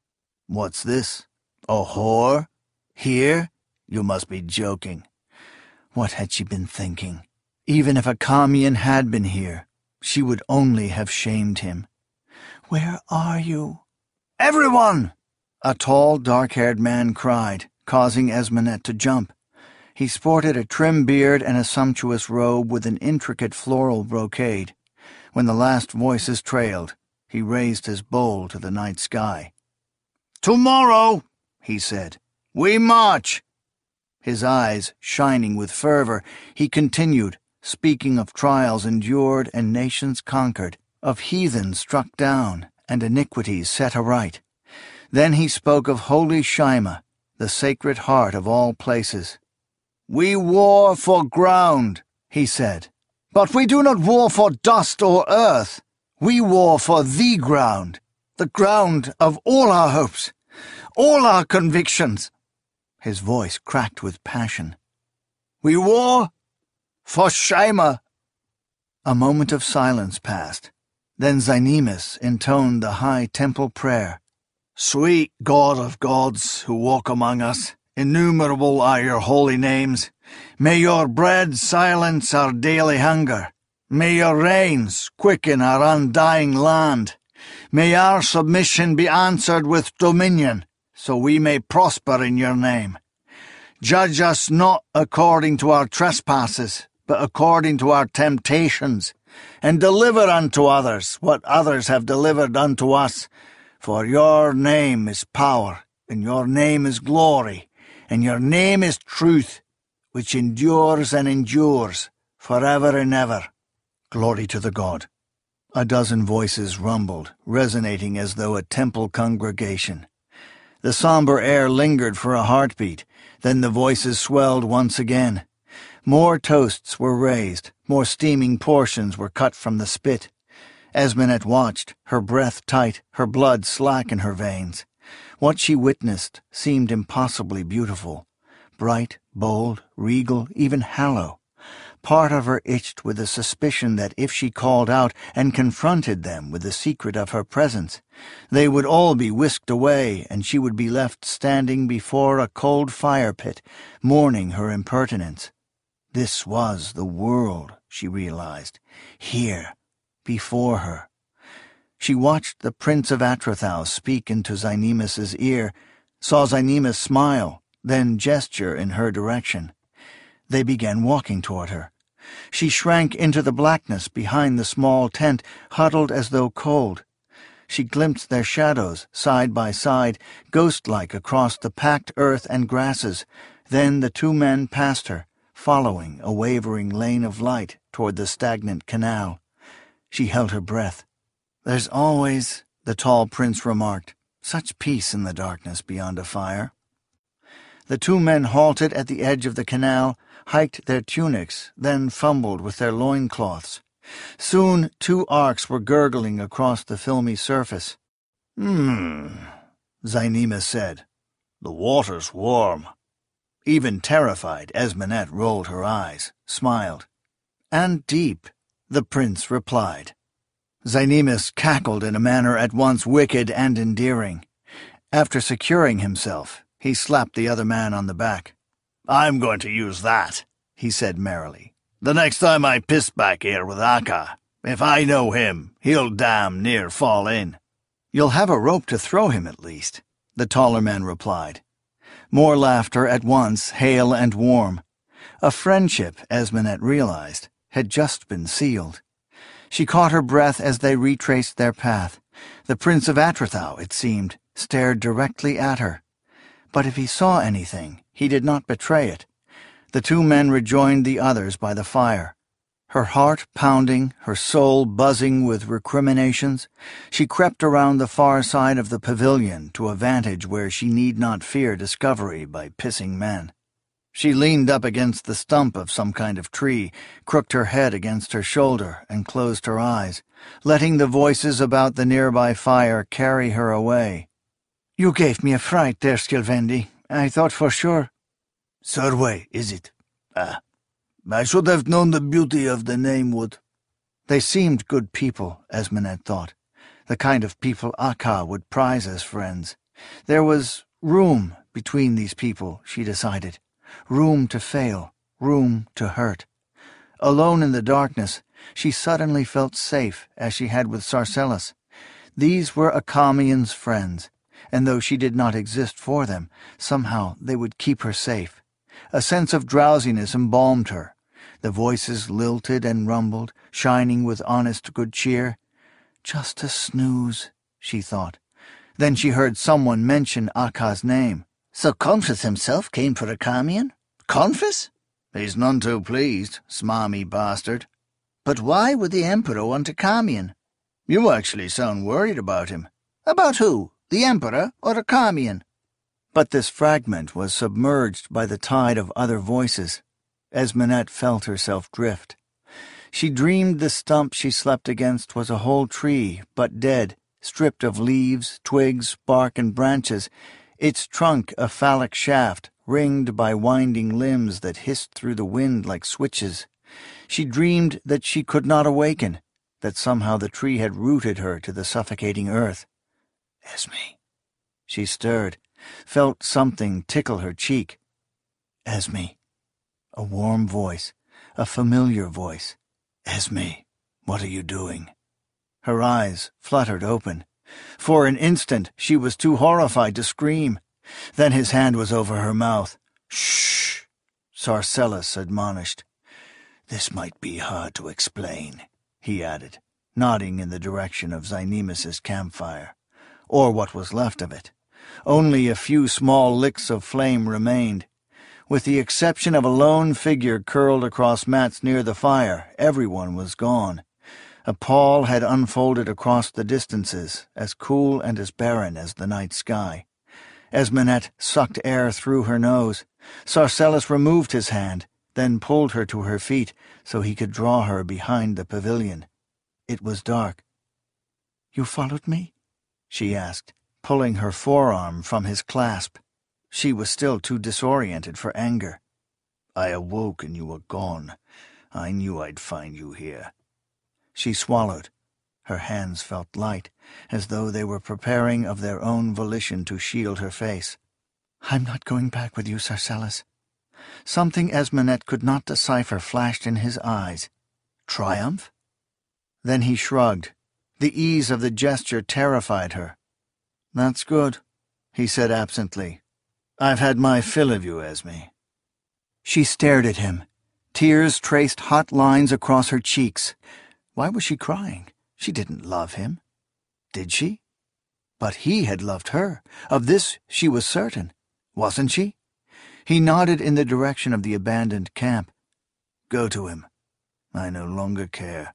What's this? A whore? Here? You must be joking. What had she been thinking? Even if Acamian had been here, she would only have shamed him. Where are you? Everyone! A tall, dark-haired man cried, causing Esminette to jump. He sported a trim beard and a sumptuous robe with an intricate floral brocade. When the last voices trailed, he raised his bowl to the night sky. "Tomorrow," he said, "we march." His eyes shining with fervor, he continued, speaking of trials endured and nations conquered, of heathens struck down and iniquities set aright. Then he spoke of holy Shaima, the sacred heart of all places. "We war for ground," he said, "but we do not war for dust or earth. We war for the ground of all our hopes, all our convictions." His voice cracked with passion. "We war for Shaima." A moment of silence passed. Then Zynemus intoned the high temple prayer. "Sweet God of gods who walk among us, innumerable are your holy names. May your bread silence our daily hunger. May your rains quicken our undying land. May our submission be answered with dominion, so we may prosper in your name. Judge us not according to our trespasses, but according to our temptations, and deliver unto others what others have delivered unto us. For your name is power, and your name is glory, and your name is truth, which endures and endures forever and ever. Glory to the God. A dozen voices rumbled, resonating as though a temple congregation. The somber air lingered for a heartbeat, then the voices swelled once again. More toasts were raised, more steaming portions were cut from the spit. Esmenet watched, her breath tight, her blood slack in her veins. What she witnessed seemed impossibly beautiful. Bright, bold, regal, even hollow. Part of her itched with a suspicion that if she called out and confronted them with the secret of her presence, they would all be whisked away and she would be left standing before a cold fire pit, mourning her impertinence. This was the world, she realized, here, before her. She watched the Prince of Atrothau speak into Zynemis's ear, saw Zynemis smile, then gesture in her direction. They began walking toward her. She shrank into the blackness behind the small tent, huddled as though cold. She glimpsed their shadows, side by side, ghost-like across the packed earth and grasses. Then the two men passed her, following a wavering lane of light toward the stagnant canal. She held her breath. "There's always," the tall prince remarked, "such peace in the darkness beyond a fire." The two men halted at the edge of the canal, hiked their tunics, then fumbled with their loincloths. Soon 2 arcs were gurgling across the filmy surface. Zynemis said. "The water's warm." Even terrified, Esmenet rolled her eyes, smiled. "And deep," the prince replied. Zynemis cackled in a manner at once wicked and endearing. After securing himself, he slapped the other man on the back. "I'm going to use that," he said merrily. "The next time I piss back here with Akka, if I know him, he'll damn near fall in." "You'll have a rope to throw him at least," the taller man replied. More laughter at once, hale and warm. A friendship, Esmenet realized, had just been sealed. She caught her breath as they retraced their path. The Prince of Atrothau, it seemed, stared directly at her. But if he saw anything, he did not betray it. The two men rejoined the others by the fire. Her heart pounding, her soul buzzing with recriminations, she crept around the far side of the pavilion to a vantage where she need not fear discovery by pissing men. She leaned up against the stump of some kind of tree, crooked her head against her shoulder, and closed her eyes, letting the voices about the nearby fire carry her away. "You gave me a fright there, Skilvendi. I thought for sure—" "Surway, is it? I should have known the beauty of the name would—" They seemed good people, Esmenet thought, the kind of people Akka would prize as friends. There was room between these people, she decided. Room to fail, room to hurt. Alone in the darkness, she suddenly felt safe, as she had with Sarcellus. These were Acamian's friends, and though she did not exist for them, somehow they would keep her safe. A sense of drowsiness embalmed her. The voices lilted and rumbled, shining with honest good cheer. Just a snooze, she thought. Then she heard someone mention Akka's name. "So Confus himself came for Acamian? Confus? He's none too pleased, smarmy bastard. But why would the Emperor want Acamian? You actually sound worried about him. About who? The Emperor or Acamian?" But this fragment was submerged by the tide of other voices. Esmenet felt herself drift. She dreamed the stump she slept against was a whole tree, but dead, stripped of leaves, twigs, bark, and branches, its trunk a phallic shaft, ringed by winding limbs that hissed through the wind like switches. She dreamed that she could not awaken, that somehow the tree had rooted her to the suffocating earth. "Esme." She stirred, felt something tickle her cheek. "Esme." A warm voice, a familiar voice. "Esme, what are you doing?" Her eyes fluttered open. For an instant she was too horrified to scream. Then his hand was over her mouth. "Shh!" Sarcellus admonished. This might be hard to explain, he added, nodding in the direction of Zynemus's campfire, or what was left of it. Only a few small licks of flame remained. With the exception of a lone figure curled across mats near the fire, everyone was gone. A pall had unfolded across the distances, as cool and as barren as the night sky. Esmenet sucked air through her nose. Sarcellus removed his hand, then pulled her to her feet so he could draw her behind the pavilion. It was dark. "You followed me?" she asked, pulling her forearm from his clasp. She was still too disoriented for anger. "I awoke and you were gone. I knew I'd find you here." She swallowed. Her hands felt light, as though they were preparing of their own volition to shield her face. "I'm not going back with you, Sarcellus." Something Esmenet could not decipher flashed in his eyes. Triumph? Then he shrugged. The ease of the gesture terrified her. "That's good," he said absently. "I've had my fill of you, Esme." She stared at him. Tears traced hot lines across her cheeks. Why was she crying? She didn't love him. Did she? But he had loved her. Of this she was certain. Wasn't she? He nodded in the direction of the abandoned camp. "Go to him. I no longer care."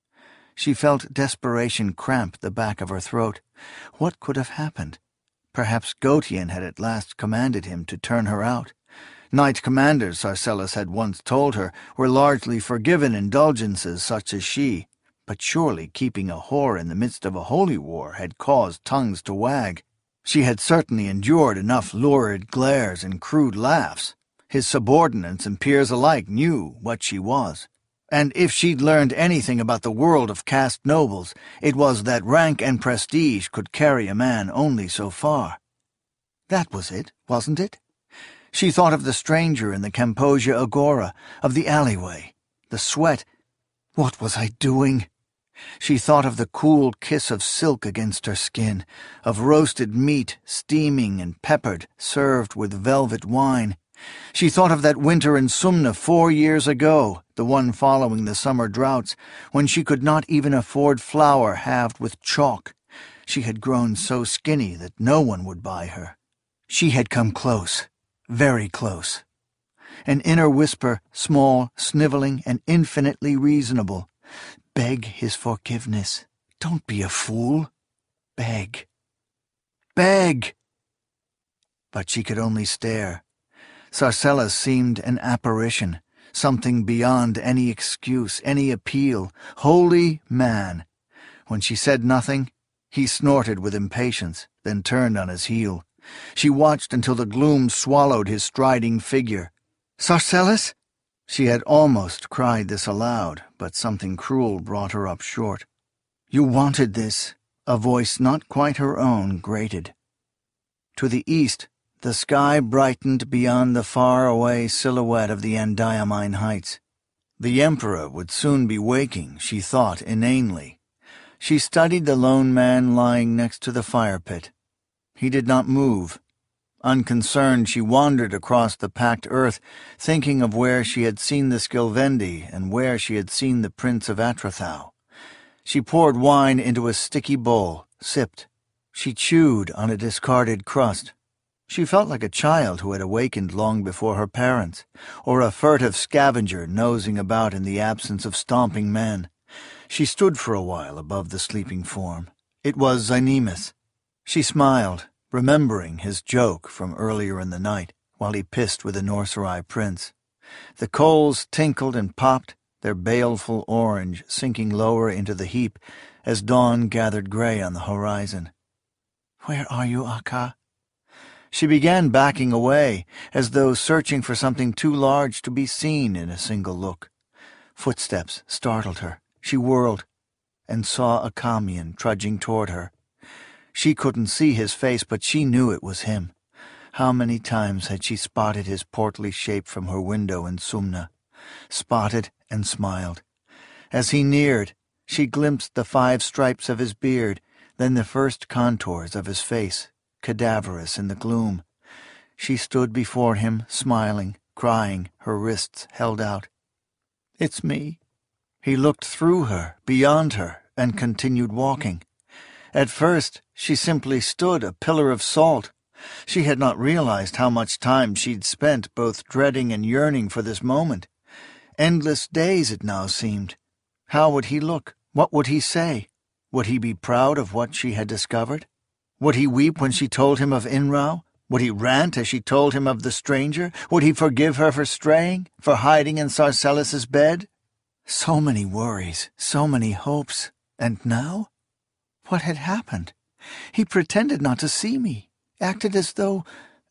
She felt desperation cramp the back of her throat. What could have happened? Perhaps Gautian had at last commanded him to turn her out. Knight commanders, Sarcellus had once told her, were largely forgiven indulgences such as she, but surely keeping a whore in the midst of a holy war had caused tongues to wag. She had certainly endured enough lurid glares and crude laughs. His subordinates and peers alike knew what she was. And if she'd learned anything about the world of caste nobles, it was that rank and prestige could carry a man only so far. That was it, wasn't it? She thought of the stranger in the Camposia Agora, of the alleyway, the sweat. What was I doing? She thought of the cool kiss of silk against her skin, of roasted meat, steaming and peppered, served with velvet wine. She thought of that winter in Sumna 4 years ago, the one following the summer droughts, when she could not even afford flour halved with chalk. She had grown so skinny that no one would buy her. She had come close, very close. An inner whisper, small, sniveling, and infinitely reasonable. Beg his forgiveness. Don't be a fool. Beg. Beg! But she could only stare. Sarcellus seemed an apparition, something beyond any excuse, any appeal. Holy man! When she said nothing, he snorted with impatience, then turned on his heel. She watched until the gloom swallowed his striding figure. "Sarcellus?" She had almost cried this aloud, but something cruel brought her up short. "You wanted this," a voice not quite her own grated. To the east, the sky brightened beyond the far-away silhouette of the Andiamine Heights. The Emperor would soon be waking, she thought inanely. She studied the lone man lying next to the fire pit. He did not move. Unconcerned, she wandered across the packed earth, thinking of where she had seen the Skilvendi and where she had seen the Prince of Atrothau. She poured wine into a sticky bowl, sipped. She chewed on a discarded crust. She felt like a child who had awakened long before her parents, or a furtive scavenger nosing about in the absence of stomping men. She stood for a while above the sleeping form. It was Zynemus. She smiled, remembering his joke from earlier in the night, while he pissed with the Norserai prince. The coals tinkled and popped, their baleful orange sinking lower into the heap as dawn gathered gray on the horizon. "Where are you, Akka?" She began backing away, as though searching for something too large to be seen in a single look. Footsteps startled her. She whirled, and saw Akamian trudging toward her. She couldn't see his face, but she knew it was him. How many times had she spotted his portly shape from her window in Sumna? Spotted and smiled. As he neared, she glimpsed the 5 stripes of his beard, then the first contours of his face, cadaverous in the gloom. She stood before him, smiling, crying, her wrists held out. It's me." He looked through her, beyond her, and continued walking. At first, she simply stood a pillar of salt. She had not realized how much time she'd spent both dreading and yearning for this moment. Endless days it now seemed. How would he look? What would he say? Would he be proud of what she had discovered? Would he weep when she told him of Inrao? Would he rant as she told him of the stranger? Would he forgive her for straying, for hiding in Sarcellus's bed? So many worries, so many hopes. And now? What had happened? He pretended not to see me, acted as though...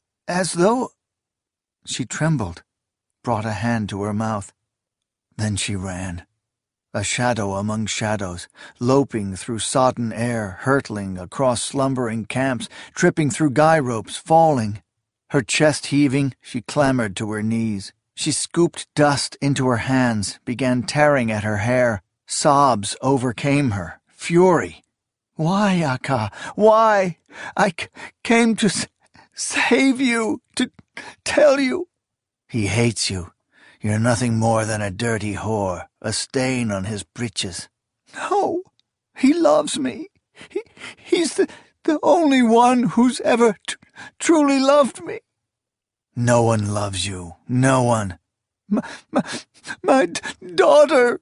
She trembled, brought a hand to her mouth. Then she ran. A shadow among shadows, loping through sodden air, hurtling across slumbering camps, tripping through guy ropes, falling. Her chest heaving, she clambered to her knees. She scooped dust into her hands, began tearing at her hair. Sobs overcame her. Fury. "Why, Akka? Why? I came to save you, to tell you." "He hates you. You're nothing more than a dirty whore, a stain on his breeches." "No, he loves me. He's the only one who's ever truly loved me." "No one loves you, no one." My daughter,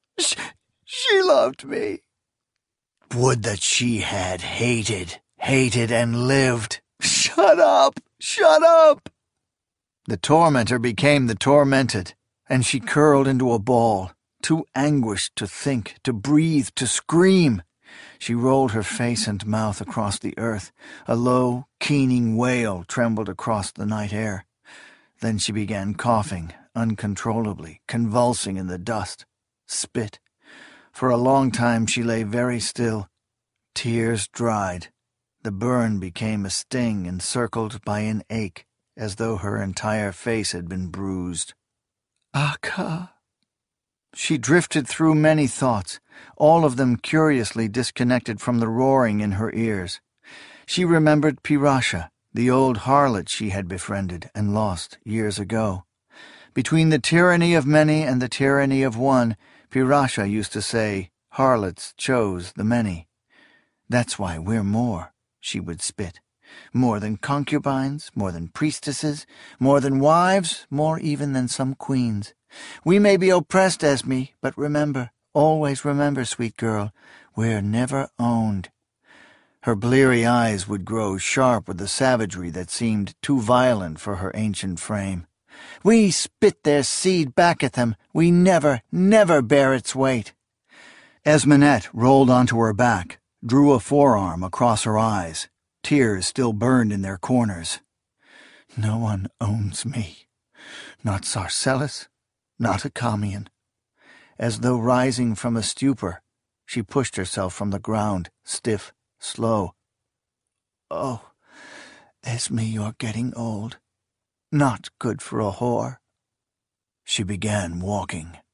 she loved me." "Would that she had hated and lived." "Shut up, shut up." The tormentor became the tormented, and she curled into a ball, too anguished to think, to breathe, to scream. She rolled her face and mouth across the earth. A low, keening wail trembled across the night air. Then she began coughing, uncontrollably, convulsing in the dust. Spit. For a long time she lay very still. Tears dried. The burn became a sting encircled by an ache, as though her entire face had been bruised. "Akka." She drifted through many thoughts, all of them curiously disconnected from the roaring in her ears. She remembered Pirasha, the old harlot she had befriended and lost years ago. Between the tyranny of many and the tyranny of one, Pirasha used to say, harlots chose the many. "That's why we're more," she would spit. "More than concubines, more than priestesses, more than wives, more even than some queens. We may be oppressed, Esme, but remember, always remember, sweet girl, we're never owned." Her bleary eyes would grow sharp with a savagery that seemed too violent for her ancient frame. "We spit their seed back at them. We never, never bear its weight." Esminette rolled onto her back, drew a forearm across her eyes. Tears still burned in their corners. "No one owns me. Not Sarcellus, not Acamian." As though rising from a stupor, she pushed herself from the ground, stiff, slow. "Oh, Esme, you're getting old. Not good for a whore." She began walking.